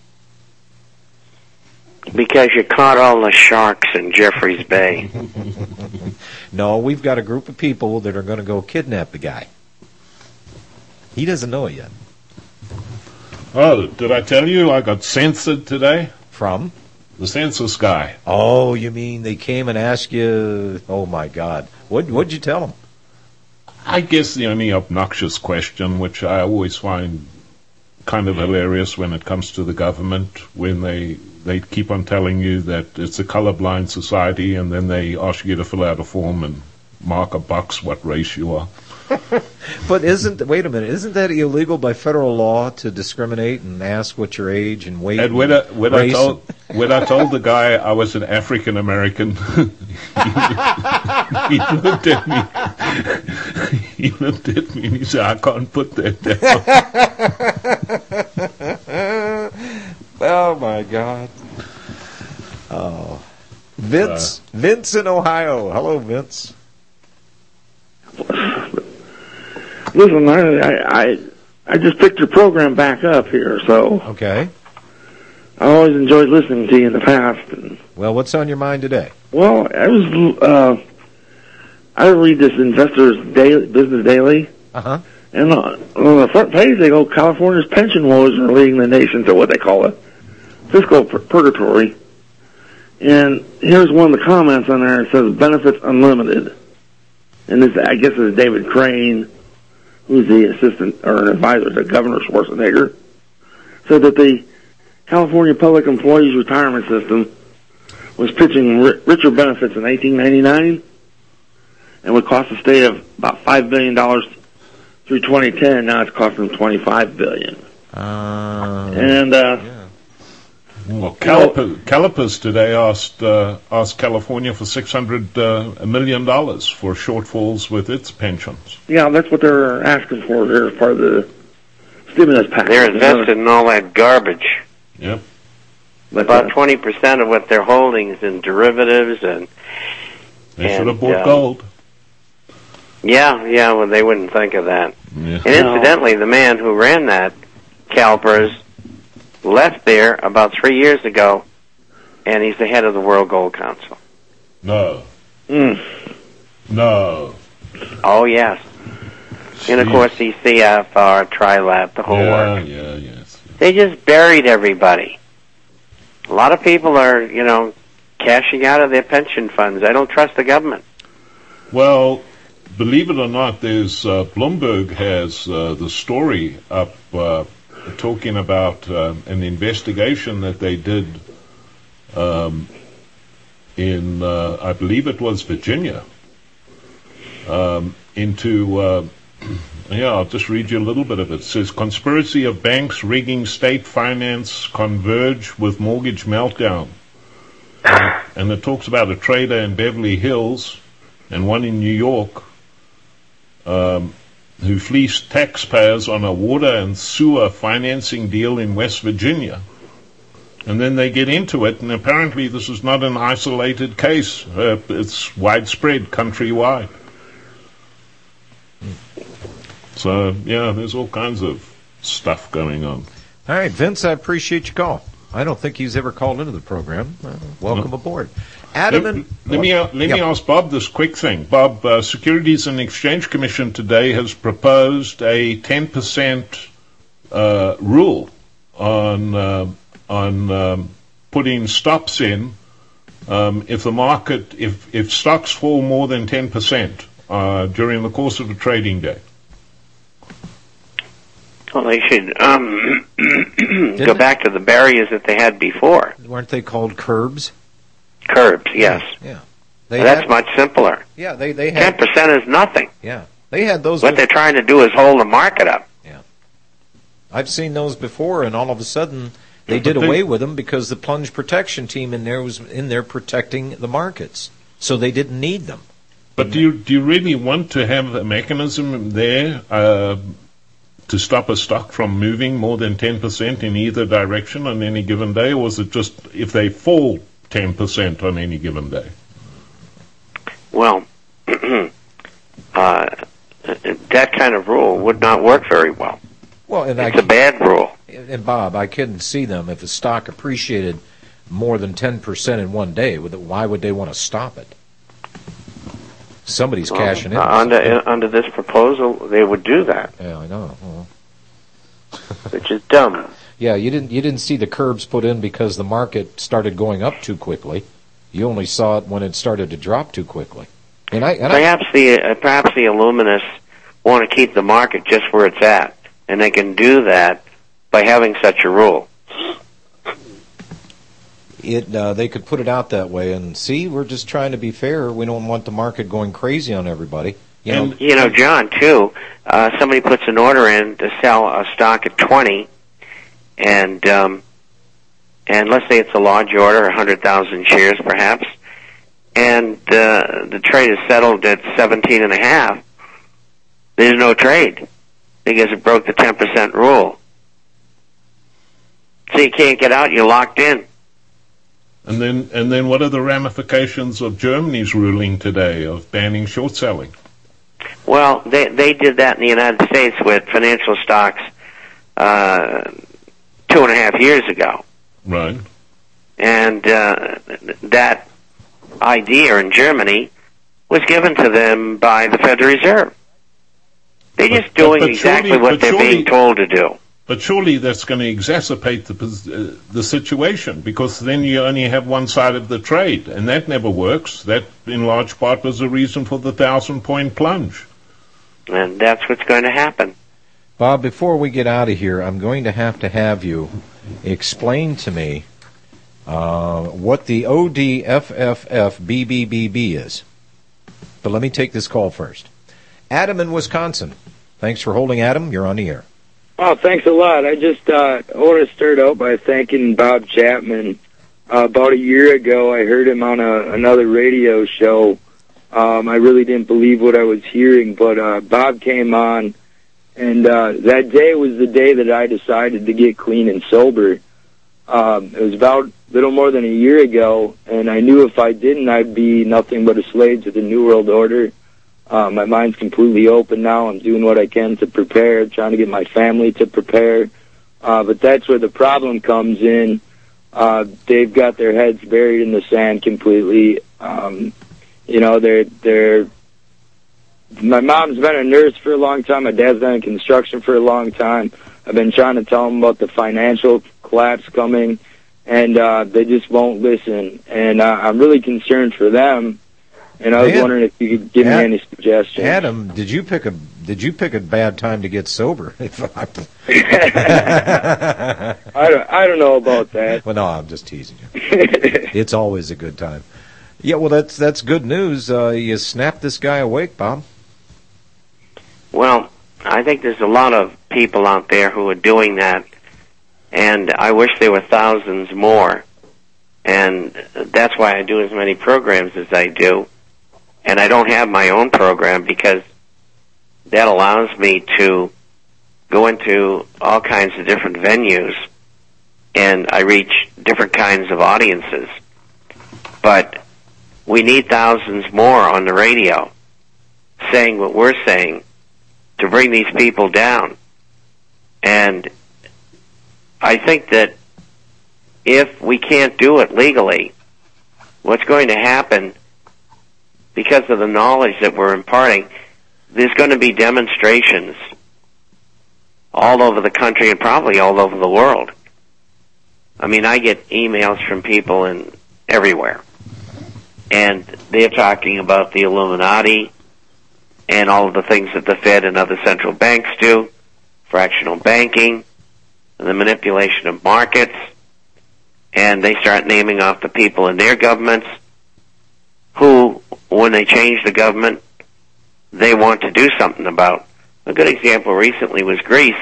Speaker 10: Because you caught all the sharks in Jeffreys Bay.
Speaker 2: No, we've got a group of people that are going to go kidnap the guy. He doesn't know it yet.
Speaker 8: Oh, did I tell you I got censored today?
Speaker 2: From?
Speaker 8: The census guy.
Speaker 2: Oh, you mean they came and asked you? Oh, my God. What'd you tell them?
Speaker 8: I guess the only obnoxious question, which I always find kind of hilarious when it comes to the government, when they keep on telling you that it's a colorblind society, and then they ask you to fill out a form and mark a box what race you are.
Speaker 2: But wait a minute, isn't that illegal by federal law to discriminate and ask what your age and weight
Speaker 8: and when I told the guy I was an African American, he looked at me and he said, I can't put that
Speaker 2: down. Oh my God. Oh. Vince in Ohio. Hello, Vince.
Speaker 20: Listen, I just picked your program back up here, so.
Speaker 2: Okay.
Speaker 20: I always enjoyed listening to you in the past.
Speaker 2: Well, what's on your mind today?
Speaker 20: Well, I read this Investors Business Daily.
Speaker 2: Uh-huh.
Speaker 20: And on the front page, they go, California's pension woes are leading the nation to what they call a fiscal purgatory. And here's one of the comments on there. It says, benefits unlimited. And this, I guess, is David Crane, who's the assistant or an advisor to Governor Schwarzenegger, said that the California Public Employees Retirement System was pitching richer benefits in 1999 and would cost the state of about $5 billion through 2010. Now it's costing them $25 billion.
Speaker 8: Well, Calipers today asked California for $600 million for shortfalls with its pensions.
Speaker 20: Yeah, that's what they're asking for here as part of the stimulus package.
Speaker 10: They're invested in all that garbage.
Speaker 8: Yep.
Speaker 10: About 20% of what they're holding is in derivatives, and
Speaker 8: they should have bought gold.
Speaker 10: Yeah, well, they wouldn't think of that.
Speaker 8: Yeah.
Speaker 10: And incidentally, the man who ran that Calipers left there about 3 years ago, and he's the head of the World Gold Council.
Speaker 8: No. No.
Speaker 10: Oh, yes. And, of course, the CFR, TriLab, the whole work.
Speaker 8: Yeah, yes.
Speaker 10: They just buried everybody. A lot of people are, cashing out of their pension funds. I don't trust the government.
Speaker 8: Well, believe it or not, there's Bloomberg has the story up talking about an investigation that they did in, I believe it was Virginia, into, I'll just read you a little bit of it. It says, conspiracy of banks rigging state finance converge with mortgage meltdown. And it talks about a trader in Beverly Hills and one in New York who fleeced taxpayers on a water and sewer financing deal in West Virginia. And then they get into it, and apparently this is not an isolated case. It's widespread, countrywide. So, there's all kinds of stuff going on.
Speaker 2: All right, Vince, I appreciate your call. I don't think he's ever called into the program. Welcome aboard. Adam,
Speaker 8: let me ask Bob this quick thing. Bob, Securities and Exchange Commission today has proposed a 10% rule on putting stops in if the market, if stocks fall more than 10% during the course of a trading day.
Speaker 10: Well, they should go back to the barriers that they had before.
Speaker 2: Weren't they called curbs?
Speaker 10: Curbs, yes.
Speaker 2: Yeah.
Speaker 10: That's much simpler.
Speaker 2: Yeah, they had
Speaker 10: 10% is nothing.
Speaker 2: Yeah, they had those.
Speaker 10: What they're trying to do is hold the market up.
Speaker 2: Yeah, I've seen those before, and all of a sudden they did away with them because the plunge protection team in there was in there protecting the markets, so they didn't need them.
Speaker 8: But do you really want to have a mechanism there to stop a stock from moving more than 10% in either direction on any given day, or is it just if they fall 10% on any given day?
Speaker 10: Well, that kind of rule would not work very well.
Speaker 2: Well, and
Speaker 10: it's a bad rule.
Speaker 2: And Bob, I couldn't see them if the stock appreciated more than 10% in one day. Why would they want to stop it? Somebody's cashing in.
Speaker 10: Under this proposal, they would do that.
Speaker 2: Yeah, I know.
Speaker 10: Which is dumb.
Speaker 2: Yeah, you didn't see the curbs put in because the market started going up too quickly. You only saw it when it started to drop too quickly.
Speaker 10: Perhaps the Illuminists want to keep the market just where it's at, and they can do that by having such a rule.
Speaker 2: They could put it out that way and see, we're just trying to be fair. We don't want the market going crazy on everybody.
Speaker 10: John, too, somebody puts an order in to sell a stock at 20, and let's say it's a large order, 100,000 shares perhaps, and the trade is settled at 17.5. There's no trade because it broke the 10% rule. So you can't get out, you're locked in.
Speaker 8: And then what are the ramifications of Germany's ruling today of banning short selling?
Speaker 10: Well, they did that in the United States with financial stocks 2.5 years ago.
Speaker 8: Right.
Speaker 10: And that idea in Germany was given to them by the Federal Reserve. They're just doing exactly what they're being told to do.
Speaker 8: But surely that's going to exacerbate the situation, because then you only have one side of the trade, and that never works. That, in large part, was the reason for the 1,000-point plunge.
Speaker 10: And that's what's going to happen.
Speaker 2: Bob, before we get out of here, I'm going to have you explain to me what the ODFFFBBBB is. But let me take this call first. Adam in Wisconsin. Thanks for holding, Adam. You're on the air.
Speaker 21: Oh, thanks a lot. I just want to start out by thanking Bob Chapman. About a year ago, I heard him on another radio show. I really didn't believe what I was hearing, but Bob came on, and that day was the day that I decided to get clean and sober. It was about a little more than a year ago, and I knew if I didn't, I'd be nothing but a slave to the New World Order. My mind's completely open now. I'm doing what I can to prepare, trying to get my family to prepare. But that's where the problem comes in. They've got their heads buried in the sand completely. My mom's been a nurse for a long time. My dad's been in construction for a long time. I've been trying to tell them about the financial collapse coming, and they just won't listen. And I'm really concerned for them. And I was wondering if you could give me any suggestions.
Speaker 2: Adam, did you pick a bad time to get sober?
Speaker 21: I don't know about that.
Speaker 2: Well, no, I'm just teasing you. It's always a good time. Yeah, well, that's good news. You snapped this guy awake, Bob.
Speaker 10: Well, I think there's a lot of people out there who are doing that, and I wish there were thousands more. And that's why I do as many programs as I do. And I don't have my own program because that allows me to go into all kinds of different venues, and I reach different kinds of audiences. But we need thousands more on the radio saying what we're saying to bring these people down. And I think that if we can't do it legally, what's going to happen, because of the knowledge that we're imparting, there's going to be demonstrations all over the country and probably all over the world. I mean, I get emails from people everywhere, and they're talking about the Illuminati and all of the things that the Fed and other central banks do, fractional banking, and the manipulation of markets, and they start naming off the people in their governments who, when they change the government, they want to do something about. A good example recently was Greece.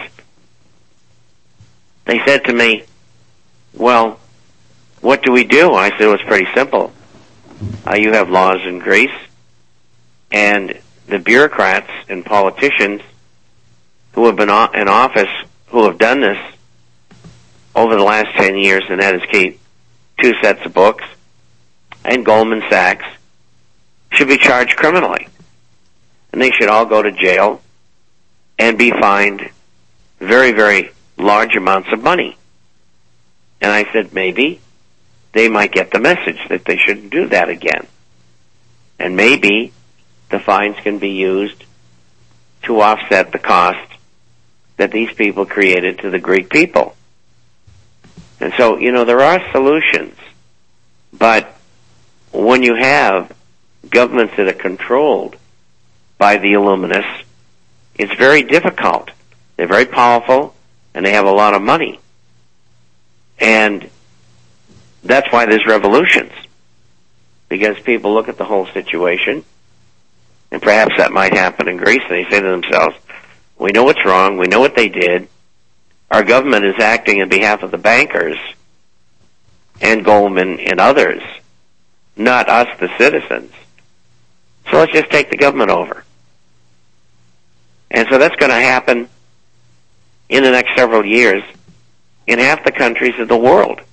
Speaker 10: They said to me, well, what do we do? I said, well, it's pretty simple. You have laws in Greece, and the bureaucrats and politicians who have been in office who have done this over the last 10 years, and that is keep 2 sets of books, and Goldman Sachs, should be charged criminally. And they should all go to jail and be fined very, very large amounts of money. And I said, maybe they might get the message that they shouldn't do that again. And maybe the fines can be used to offset the cost that these people created to the Greek people. And so, there are solutions. But when you have governments that are controlled by the Illuminists, it's very difficult. They're very powerful, and they have a lot of money. And that's why there's revolutions. Because people look at the whole situation, and perhaps that might happen in Greece, and they say to themselves, we know what's wrong, we know what they did, our government is acting on behalf of the bankers and Goldman and others, not us, the citizens. So let's just take the government over. And so that's going to happen in the next several years in half the countries of the world.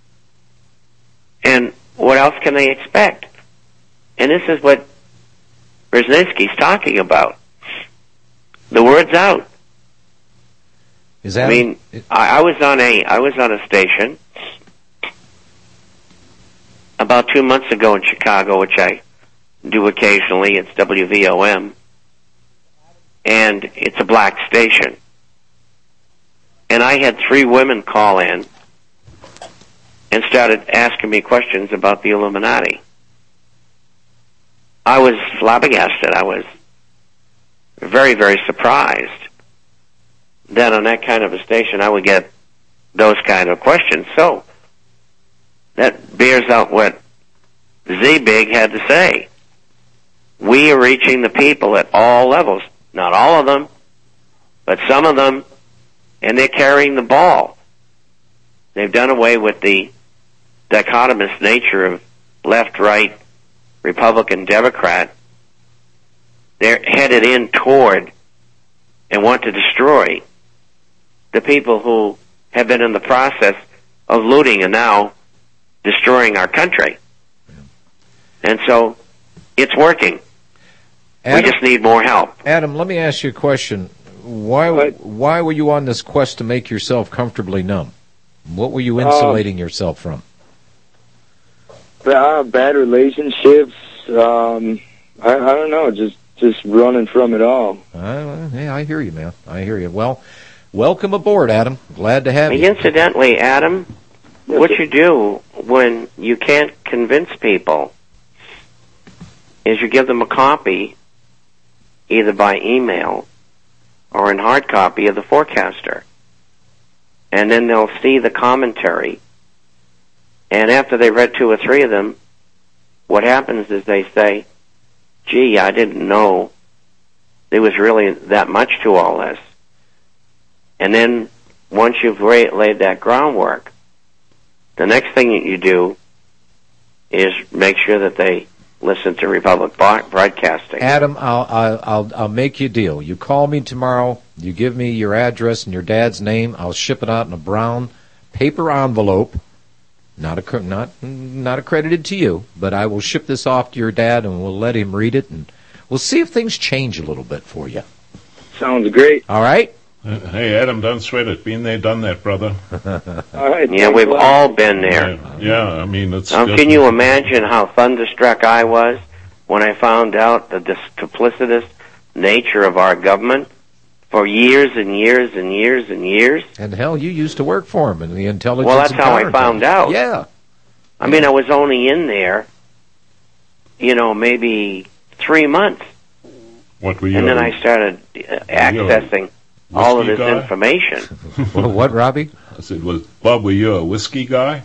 Speaker 10: And what else can they expect? And this is what Brzezinski's talking about. The word's out.
Speaker 2: Is that?
Speaker 10: I mean, I was on a station about 2 months ago in Chicago, which I do occasionally. It's WVOM.
Speaker 1: and it's a black station. And I had 3 women call in and started asking me questions about the Illuminati. I was flabbergasted. I was very, very surprised that on that kind of a station I would get those kind of questions. So that bears out what Z-Big had to say. We are reaching the people at all levels. Not all of them, but some of them, and they're carrying the ball. They've done away with the dichotomous nature of left, right, Republican, Democrat. They're headed in toward and want to destroy the people who have been in the process of looting and now destroying our country. And so it's working.
Speaker 2: Adam,
Speaker 1: we just need more help.
Speaker 2: Adam, let me ask you a question. Why were you on this quest to make yourself comfortably numb? What were you insulating yourself from?
Speaker 21: Bad relationships. I don't know. Just running from it all.
Speaker 2: Yeah, I hear you, man. I hear you. Well, welcome aboard, Adam. Glad to have you.
Speaker 1: Incidentally, Adam, what you do when you can't convince people is you give them a copy, either by email or in hard copy of the Forecaster. And then they'll see the commentary. And after they've read 2 or 3 of them, what happens is they say, gee, I didn't know there was really that much to all this. And then once you've laid that groundwork, the next thing that you do is make sure that they listen to Republic Broadcasting.
Speaker 2: Adam, I'll make you a deal. You call me tomorrow. You give me your address and your dad's name. I'll ship it out in a brown paper envelope. Not accredited to you, but I will ship this off to your dad, and we'll let him read it, and we'll see if things change a little bit for you.
Speaker 21: Sounds great.
Speaker 2: All right?
Speaker 8: Hey, Adam, don't sweat it. Been there, done that, brother.
Speaker 21: All right.
Speaker 1: Yeah, we've all been there.
Speaker 8: Yeah, I mean, it's...
Speaker 1: can you imagine how thunderstruck I was when I found out the duplicitous nature of our government for years and years and years and years?
Speaker 2: And hell, you used to work for him in the intelligence.
Speaker 1: Well, that's how I found out.
Speaker 2: Yeah.
Speaker 1: I mean, I was only in there, maybe 3 months.
Speaker 8: What were you?
Speaker 1: And then I started accessing all of this information.
Speaker 2: What, Robbie?
Speaker 8: I said, Bob, were you a whiskey guy?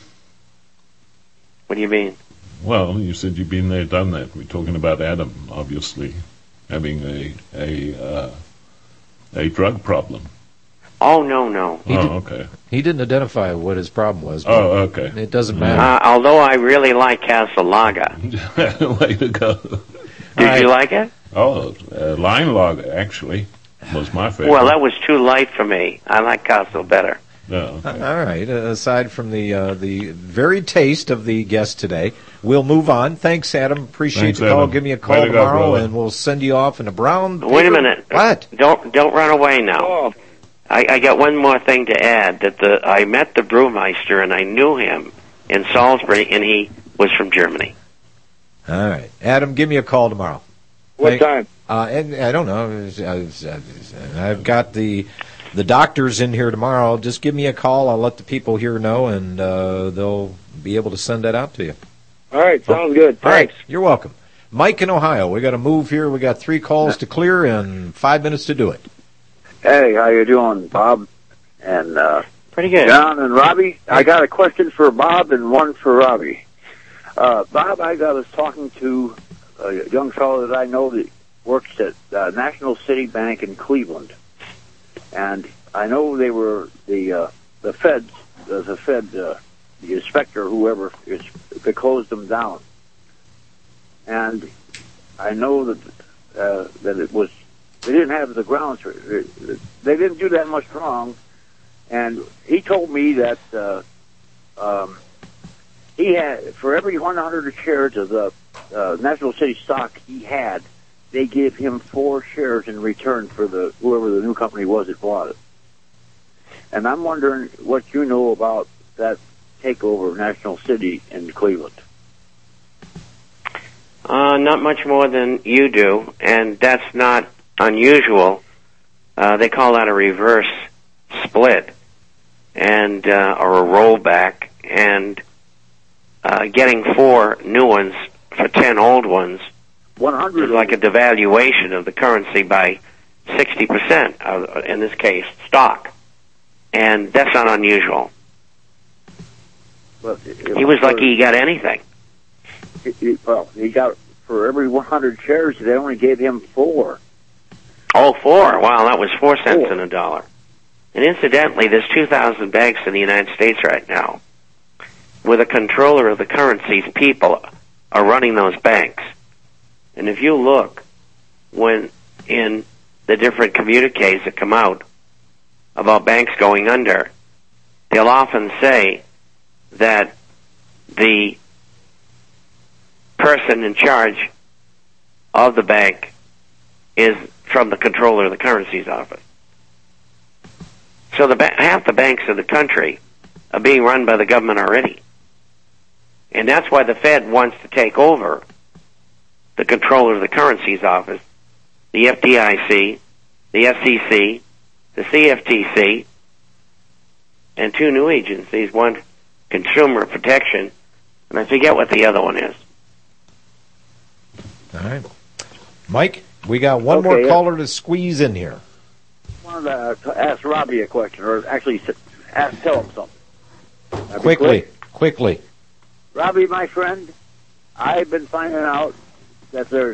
Speaker 1: What do you mean?
Speaker 8: Well, you said you've been there, done that. We're talking about Adam, obviously, having a drug problem.
Speaker 1: Oh, no.
Speaker 8: Okay.
Speaker 2: He didn't identify what his problem was.
Speaker 8: Oh, okay.
Speaker 2: It doesn't matter.
Speaker 1: Although I really like Castle Lager.
Speaker 8: Way to go.
Speaker 1: Did you like it?
Speaker 8: Oh, Line Lager, actually, was my favorite.
Speaker 1: Well, that was too light for me. I like Castle better.
Speaker 8: No.
Speaker 2: All right. Aside from the varied taste of the guest today, we'll move on. Thanks, Adam. Appreciate the call.
Speaker 8: Adam.
Speaker 2: Give me a call tomorrow, and we'll send you off in a brown paper.
Speaker 1: Wait a minute.
Speaker 2: What?
Speaker 1: Don't run away now.
Speaker 21: Oh.
Speaker 1: I got one more thing to add. That I met the brewmeister, and I knew him in Salisbury, and he was from Germany.
Speaker 2: All right, Adam. Give me a call tomorrow.
Speaker 21: What time?
Speaker 2: And I don't know. I've got the doctors in here tomorrow. Just give me a call. I'll let the people here know, and they'll be able to send that out to you.
Speaker 21: All right, sounds good. Thanks.
Speaker 2: All right, you're welcome. Mike in Ohio. We got to move here. We got 3 calls to clear and 5 minutes to do it.
Speaker 22: Hey, how you doing, Bob? And
Speaker 1: pretty good.
Speaker 22: John and Robbie. Hey. I got a question for Bob and one for Robbie. Bob, I was talking to a young fellow that I know that works at National City Bank in Cleveland, and I know they were the feds, the inspector, whoever, they closed them down, and I know that it was. They didn't have the grounds for it. They didn't do that much wrong. And he told me that he had, for every 100 shares of the National City stock he had, they gave him 4 shares in return for whoever the new company was that bought it. And I'm wondering what you know about that takeover of National City in Cleveland.
Speaker 1: Not much more than you do, and that's not unusual. They call that a reverse split, and or a rollback, and getting 4 new ones for 10 old ones
Speaker 22: 100
Speaker 1: is like a devaluation of the currency by 60%, in this case, stock. And that's not unusual.
Speaker 22: But
Speaker 1: he was lucky he got anything.
Speaker 22: He got, for every 100 shares, they only gave him 4.
Speaker 1: Oh, 4. Wow, that was 4 cents in a dollar. And incidentally, there's 2,000 banks in the United States right now where the controller of the currencies people are running those banks. And if you look when in the different communiques that come out about banks going under, they'll often say that the person in charge of the bank is from the controller of the currencies office. So half the banks of the country are being run by the government already. And that's why the Fed wants to take over the controller of the currencies office, the FDIC, the SEC, the CFTC, and 2 new agencies, one Consumer Protection, and I forget what the other one is.
Speaker 2: All right. Mike, we got one more caller to squeeze in here.
Speaker 22: I wanted to ask Robbie a question, or actually tell him something.
Speaker 2: Quickly.
Speaker 22: Robbie, my friend, I've been finding out that there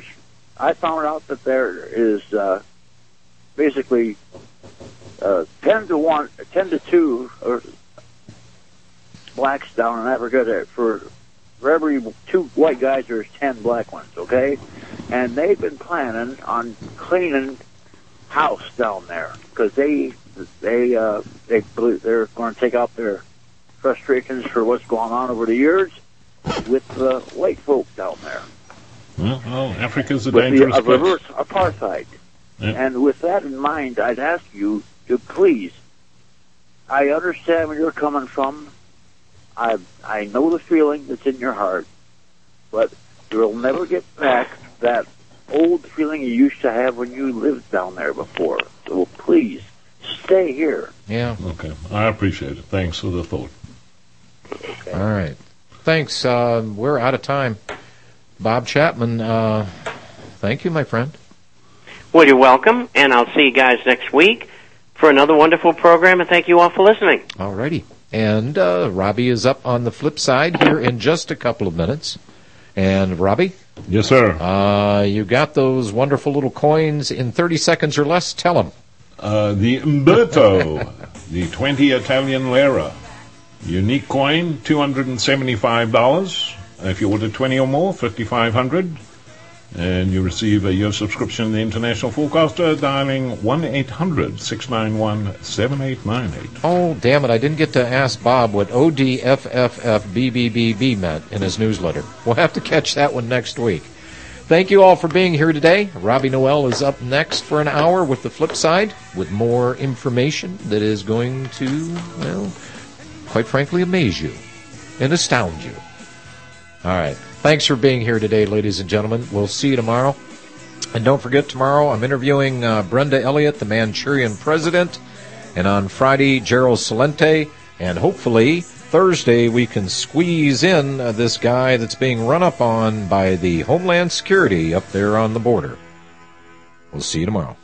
Speaker 22: is basically 10 to 2 or blacks down in Africa. For every 2 white guys, there's 10 black ones. Okay, and they've been planning on cleaning house down there because they believe they're going to take out their frustrations for what's going on over the years with the white folk down there.
Speaker 8: Well, Africa's a dangerous place.
Speaker 22: Reverse apartheid. Yeah. And with that in mind, I'd ask you to please, I understand where you're coming from. I know the feeling that's in your heart, but you'll never get back that old feeling you used to have when you lived down there before. So please, stay here.
Speaker 2: Yeah.
Speaker 8: Okay. I appreciate it. Thanks for the thought.
Speaker 22: Okay.
Speaker 2: All right. Thanks. We're out of time. Bob Chapman, thank you, my friend.
Speaker 1: Well, you're welcome, and I'll see you guys next week for another wonderful program, and thank you all for listening.
Speaker 2: All righty. And Robbie is up on the flip side here in just a couple of minutes. And Robbie?
Speaker 8: Yes, sir.
Speaker 2: You got those wonderful little coins in 30 seconds or less? Tell them.
Speaker 8: The Umberto, the 20 Italian lira. Unique coin, $275. If you order 20 or more, $5,500. And you receive a year subscription to the International Forecaster, dialing 1-800-691-7898.
Speaker 2: Oh, damn it. I didn't get to ask Bob what ODFFFBBBB meant in his newsletter. We'll have to catch that one next week. Thank you all for being here today. Robbie Noel is up next for an hour with the flip side, with more information that is going to, well, quite frankly, amaze you and astound you. All right. Thanks for being here today, ladies and gentlemen. We'll see you tomorrow. And don't forget, tomorrow I'm interviewing Brenda Elliott, the Manchurian president. And on Friday, Gerald Celente. And hopefully, Thursday, we can squeeze in this guy that's being run up on by the Homeland Security up there on the border. We'll see you tomorrow.